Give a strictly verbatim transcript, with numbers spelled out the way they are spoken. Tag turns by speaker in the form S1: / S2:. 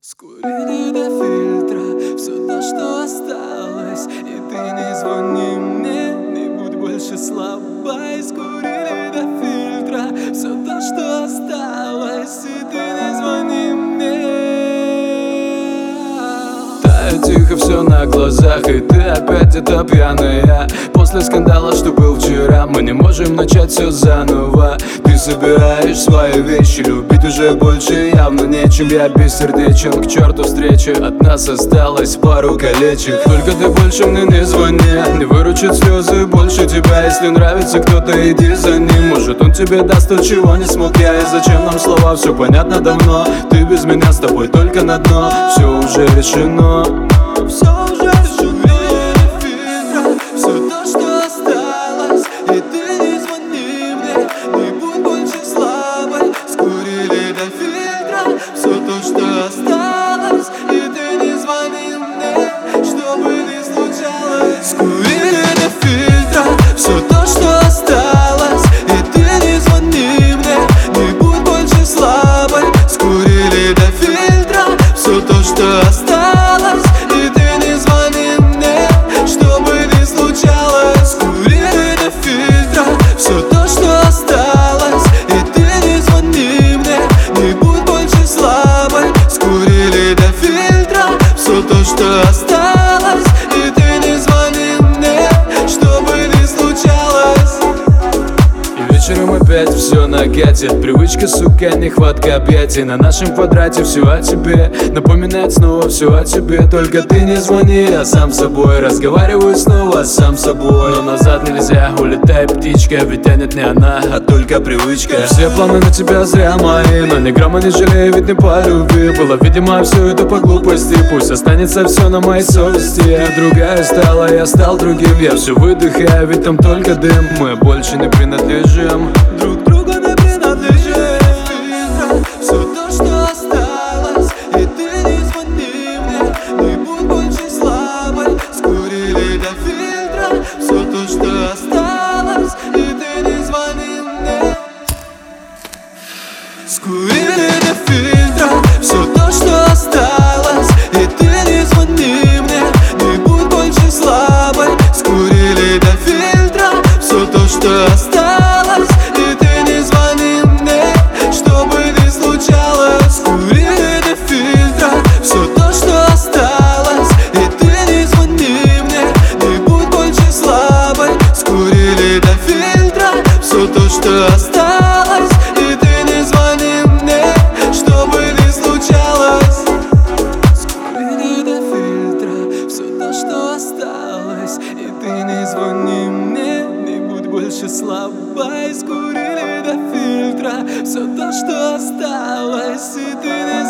S1: Скурили до фильтра все то, что осталось, и ты не звони мне, не будь больше слабой. Скурили до фильтра все то, что осталось, и ты не звони мне. Тает тихо все на глазах, и ты опять где-то пьяная. После скандала, что был вчера, мы не можем начать все заново. Ты собираешь свои вещи, любить уже больше явно нечем. Я бессердечен, к черту встречи, от нас осталось пару колечек. Только ты больше мне не звони, не выручит слезы больше тебя. Если нравится кто-то, иди за ним, может он тебе даст то, чего не смог я. И зачем нам слова, все понятно давно. Ты без меня, с тобой только на дно. Все уже решено, все уже решено. Осталось, и ты не звони мне, чтобы не случалось. И вечером опять все на гате. Привычка, сука, нехватка объятий. На нашем квадрате все о тебе, напоминает снова все о тебе. Только ты не звони, я сам собой разговариваю снова сам собой. Но назад нельзя, улетай, птичка, ведь тянет не она, а только привычка. Все планы на тебя зря мои, но ни грамма не жалею, ведь не по любви. Было, видимо, все это по глупости. Пусть останется все на моей совести. Я другая стала, я стал другим. Я все выдыхаю, ведь там только дым. Мы больше не принадлежим друг другу, не принадлежим. Все то, что осталось, и ты не звони мне, не будь больше слабой. Скурили до фильтра все то, что осталось, и ты не звони мне. Скурили до фильтра все то, что осталось, и ты не звони мне, не будь больше слабой. Скурили до фильтра все то, что осталось, и ты не звони мне, чтобы не случалось. Скурили до фильтра все то, что осталось, и ты не звони мне, не будь больше слабой. Скурили до фильтра все то, что осталось, и ты не звони мне, чтобы не случалось. Скурили до фильтра все то, что осталось, и ты не звони мне, не будь больше слабой. Скурили до фильтра все то, что осталось, и ты не